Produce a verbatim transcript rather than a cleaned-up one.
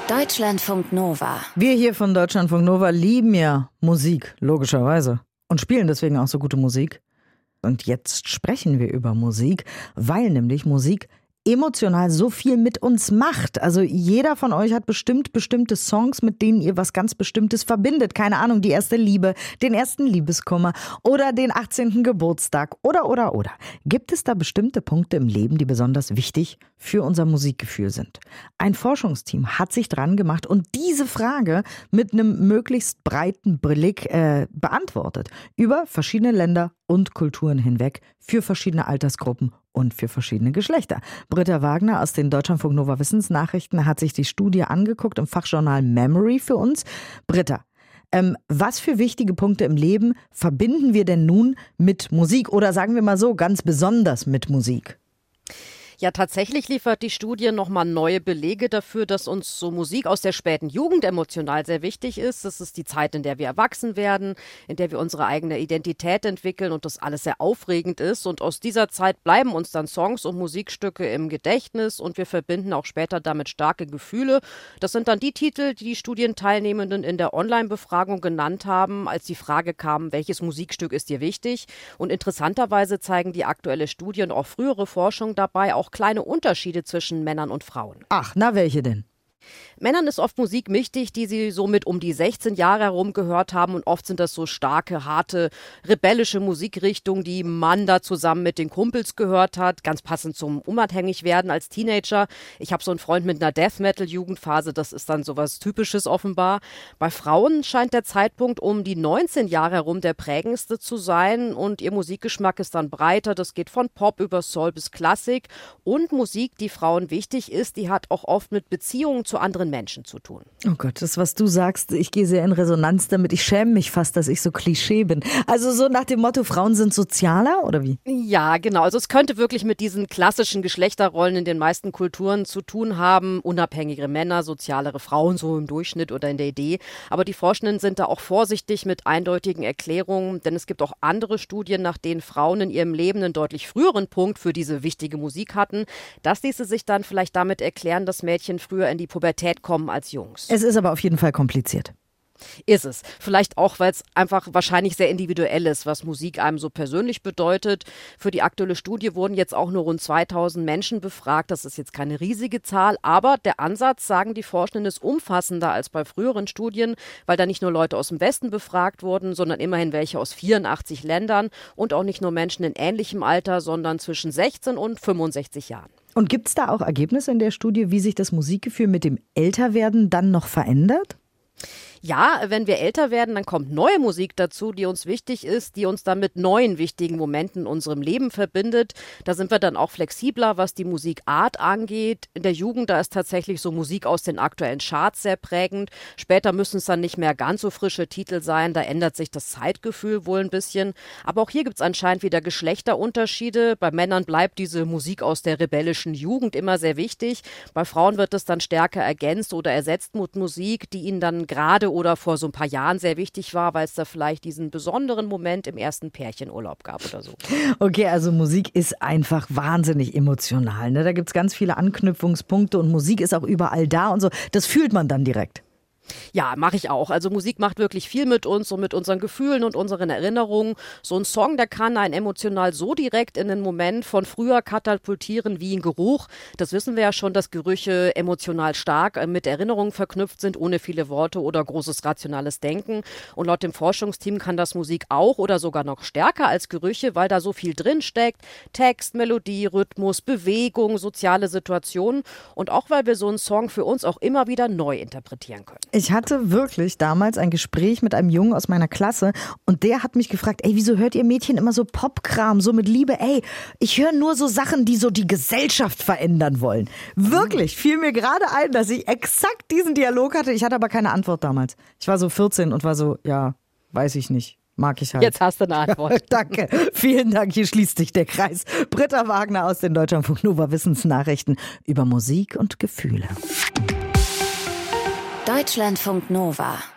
Deutschlandfunk Nova. Wir hier von Deutschlandfunk Nova lieben ja Musik, logischerweise. Und spielen deswegen auch so gute Musik. Und jetzt sprechen wir über Musik, weil nämlich Musik emotional so viel mit uns macht. Also jeder von euch hat bestimmt bestimmte Songs, mit denen ihr was ganz Bestimmtes verbindet. Keine Ahnung, die erste Liebe, den ersten Liebeskummer oder den achtzehnten Geburtstag oder, oder, oder. Gibt es da bestimmte Punkte im Leben, die besonders wichtig für unser Musikgefühl sind? Ein Forschungsteam hat sich dran gemacht und diese Frage mit einem möglichst breiten Blick äh, beantwortet. Über verschiedene Länder und Kulturen hinweg, für verschiedene Altersgruppen und für verschiedene Geschlechter. Britta Wagner aus den Deutschlandfunk Nova Wissensnachrichten hat sich die Studie angeguckt im Fachjournal Memory für uns. Britta, ähm, was für wichtige Punkte im Leben verbinden wir denn nun mit Musik oder sagen wir mal so, ganz besonders mit Musik? Ja, tatsächlich liefert die Studie nochmal neue Belege dafür, dass uns so Musik aus der späten Jugend emotional sehr wichtig ist. Das ist die Zeit, in der wir erwachsen werden, in der wir unsere eigene Identität entwickeln und das alles sehr aufregend ist. Und aus dieser Zeit bleiben uns dann Songs und Musikstücke im Gedächtnis und wir verbinden auch später damit starke Gefühle. Das sind dann die Titel, die die Studienteilnehmenden in der Online-Befragung genannt haben, als die Frage kam, welches Musikstück ist dir wichtig? Und interessanterweise zeigen die aktuelle Studie und auch frühere Forschung dabei auch kleine Unterschiede zwischen Männern und Frauen. Ach, na welche denn? Männern ist oft Musik wichtig, die sie so mit um die sechzehn Jahre herum gehört haben und oft sind das so starke, harte, rebellische Musikrichtungen, die man da zusammen mit den Kumpels gehört hat, ganz passend zum Unabhängigwerden als Teenager. Ich habe so einen Freund mit einer Death-Metal-Jugendphase, das ist dann sowas Typisches offenbar. Bei Frauen scheint der Zeitpunkt um die neunzehn Jahre herum der prägendste zu sein und ihr Musikgeschmack ist dann breiter, das geht von Pop über Soul bis Klassik und Musik, die Frauen wichtig ist, die hat auch oft mit Beziehungen zu zu anderen Menschen zu tun. Oh Gott, das, was du sagst, ich gehe sehr in Resonanz damit. Ich schäme mich fast, dass ich so Klischee bin. Also so nach dem Motto, Frauen sind sozialer, oder wie? Ja, genau. Also es könnte wirklich mit diesen klassischen Geschlechterrollen in den meisten Kulturen zu tun haben. Unabhängigere Männer, sozialere Frauen, so im Durchschnitt oder in der Idee. Aber die Forschenden sind da auch vorsichtig mit eindeutigen Erklärungen, denn es gibt auch andere Studien, nach denen Frauen in ihrem Leben einen deutlich früheren Punkt für diese wichtige Musik hatten. Das ließe sich dann vielleicht damit erklären, dass Mädchen früher in die Pubertät kommen als Jungs. Es ist aber auf jeden Fall kompliziert. Ist es. Vielleicht auch, weil es einfach wahrscheinlich sehr individuell ist, was Musik einem so persönlich bedeutet. Für die aktuelle Studie wurden jetzt auch nur rund zweitausend Menschen befragt. Das ist jetzt keine riesige Zahl, aber der Ansatz, sagen die Forschenden, ist umfassender als bei früheren Studien, weil da nicht nur Leute aus dem Westen befragt wurden, sondern immerhin welche aus vierundachtzig Ländern und auch nicht nur Menschen in ähnlichem Alter, sondern zwischen sechzehn und fünfundsechzig Jahren. Und gibt es da auch Ergebnisse in der Studie, wie sich das Musikgefühl mit dem Älterwerden dann noch verändert? Ja, wenn wir älter werden, dann kommt neue Musik dazu, die uns wichtig ist, die uns dann mit neuen wichtigen Momenten in unserem Leben verbindet. Da sind wir dann auch flexibler, was die Musikart angeht. In der Jugend, da ist tatsächlich so Musik aus den aktuellen Charts sehr prägend. Später müssen es dann nicht mehr ganz so frische Titel sein, da ändert sich das Zeitgefühl wohl ein bisschen. Aber auch hier gibt es anscheinend wieder Geschlechterunterschiede. Bei Männern bleibt diese Musik aus der rebellischen Jugend immer sehr wichtig. Bei Frauen wird es dann stärker ergänzt oder ersetzt mit Musik, die ihnen dann gerade oder vor so ein paar Jahren sehr wichtig war, weil es da vielleicht diesen besonderen Moment im ersten Pärchenurlaub gab oder so. Okay, also Musik ist einfach wahnsinnig emotional, ne? Da gibt es ganz viele Anknüpfungspunkte und Musik ist auch überall da und so. Das fühlt man dann direkt. Ja, mache ich auch. Also Musik macht wirklich viel mit uns und mit unseren Gefühlen und unseren Erinnerungen. So ein Song, der kann einen emotional so direkt in den Moment von früher katapultieren wie ein Geruch. Das wissen wir ja schon, dass Gerüche emotional stark mit Erinnerungen verknüpft sind, ohne viele Worte oder großes rationales Denken. Und laut dem Forschungsteam kann das Musik auch oder sogar noch stärker als Gerüche, weil da so viel drin steckt. Text, Melodie, Rhythmus, Bewegung, soziale Situationen. Und auch, weil wir so einen Song für uns auch immer wieder neu interpretieren können. Ich hatte wirklich damals ein Gespräch mit einem Jungen aus meiner Klasse und der hat mich gefragt, ey, wieso hört ihr Mädchen immer so Popkram, so mit Liebe? Ey, ich höre nur so Sachen, die so die Gesellschaft verändern wollen. Wirklich, fiel mir gerade ein, dass ich exakt diesen Dialog hatte. Ich hatte aber keine Antwort damals. Ich war so vierzehn und war so, ja, weiß ich nicht. Mag ich halt. Jetzt hast du eine Antwort. Danke, vielen Dank, hier schließt sich der Kreis. Britta Wagner aus den Deutschlandfunk Nova Wissensnachrichten über Musik und Gefühle. Deutschlandfunk Nova.